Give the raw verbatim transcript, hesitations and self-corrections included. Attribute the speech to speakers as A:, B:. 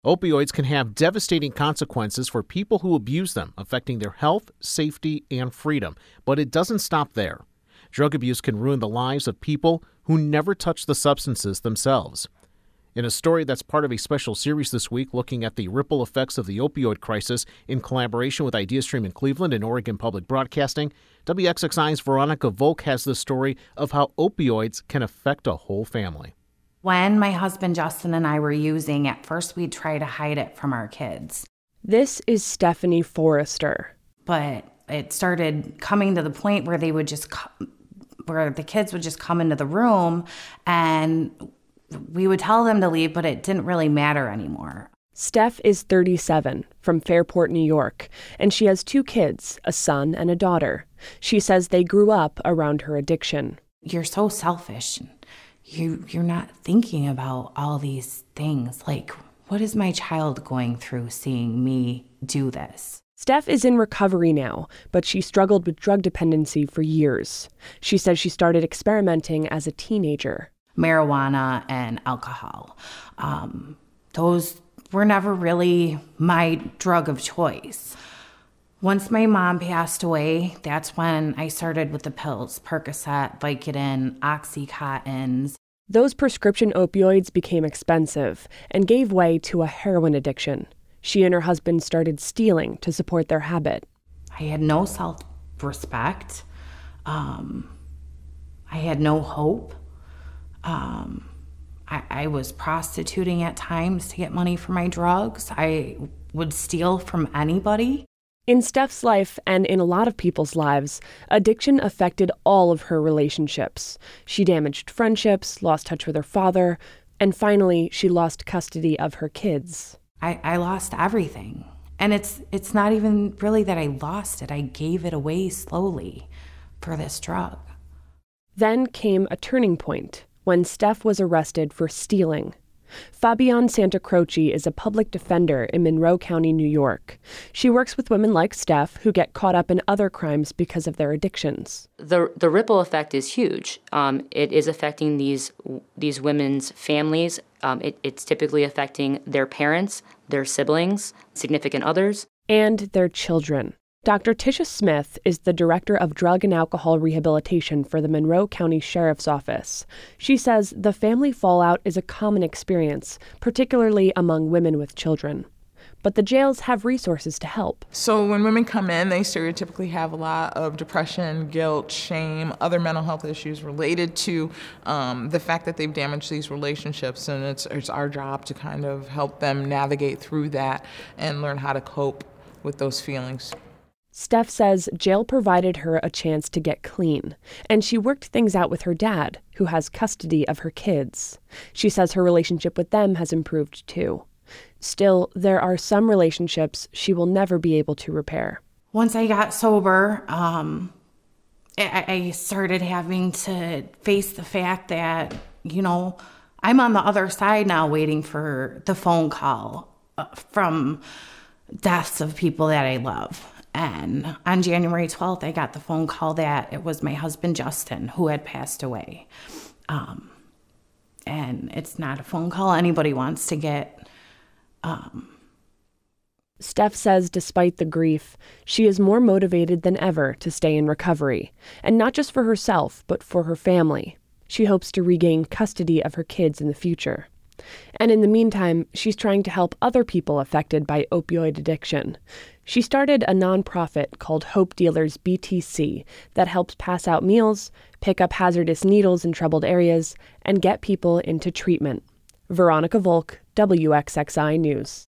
A: Opioids can have devastating consequences for people who abuse them, affecting their health, safety, and freedom. But it doesn't stop there. Drug abuse can ruin the lives of people who never touch the substances themselves. In a story that's part of a special series this week looking at the ripple effects of the opioid crisis in collaboration with IdeaStream in Cleveland and Oregon Public Broadcasting, W X X I's Veronica Volk has the story of how opioids can affect a whole family.
B: When my husband Justin and I were using, at first we'd try to hide it from our kids.
C: This is Stephanie Forrester.
B: But it started coming to the point where they would just, co- where the kids would just come into the room and we would tell them to leave, but it didn't really matter anymore.
C: Steph is thirty-seven, from Fairport, New York, and she has two kids, a son and a daughter. She says they grew up around her addiction.
B: You're so selfish. You, you're not thinking about all these things. Like, what is my child going through seeing me do this?
C: Steph is in recovery now, but she struggled with drug dependency for years. She says she started experimenting as a teenager.
B: Marijuana and alcohol. Um, those were never really my drug of choice. Once my mom passed away, that's when I started with the pills, Percocet, Vicodin, Oxycontins.
C: Those prescription opioids became expensive and gave way to a heroin addiction. She and her husband started stealing to support their habit.
B: I had no self-respect. Um, I had no hope. Um, I, I was prostituting at times to get money for my drugs. I would steal from anybody.
C: In Steph's life, and in a lot of people's lives, addiction affected all of her relationships. She damaged friendships, lost touch with her father, and finally, she lost custody of her kids.
B: I, I lost everything. And it's it's not even really that I lost it. I gave it away slowly for this drug.
C: Then came a turning point when Steph was arrested for stealing. Fabian Santacroce is a public defender in Monroe County, New York. She works with women like Steph who get caught up in other crimes because of their addictions.
D: The the ripple effect is huge. Um, it is affecting these these women's families. Um, it, it's typically affecting their parents, their siblings, significant others,
C: and their children. Doctor Tisha Smith is the director of drug and alcohol rehabilitation for the Monroe County Sheriff's Office. She says the family fallout is a common experience, particularly among women with children. But the jails have resources to help.
E: So when women come in, they stereotypically have a lot of depression, guilt, shame, other mental health issues related to um, the fact that they've damaged these relationships. And it's, it's our job to kind of help them navigate through that and learn how to cope with those feelings.
C: Steph says jail provided her a chance to get clean, and she worked things out with her dad, who has custody of her kids. She says her relationship with them has improved too. Still, there are some relationships she will never be able to repair.
B: Once I got sober, um, I, I started having to face the fact that, you know, I'm on the other side now waiting for the phone call uh, from deaths of people that I love. And on January twelfth, I got the phone call that it was my husband, Justin, who had passed away. Um, and it's not a phone call anybody wants to get. Um,
C: Steph says despite the grief, she is more motivated than ever to stay in recovery. And not just for herself, but for her family. She hopes to regain custody of her kids in the future. And in the meantime, she's trying to help other people affected by opioid addiction. She started a nonprofit called Hope Dealers B T C that helps pass out meals, pick up hazardous needles in troubled areas, and get people into treatment. Veronica Volk, W X X I News.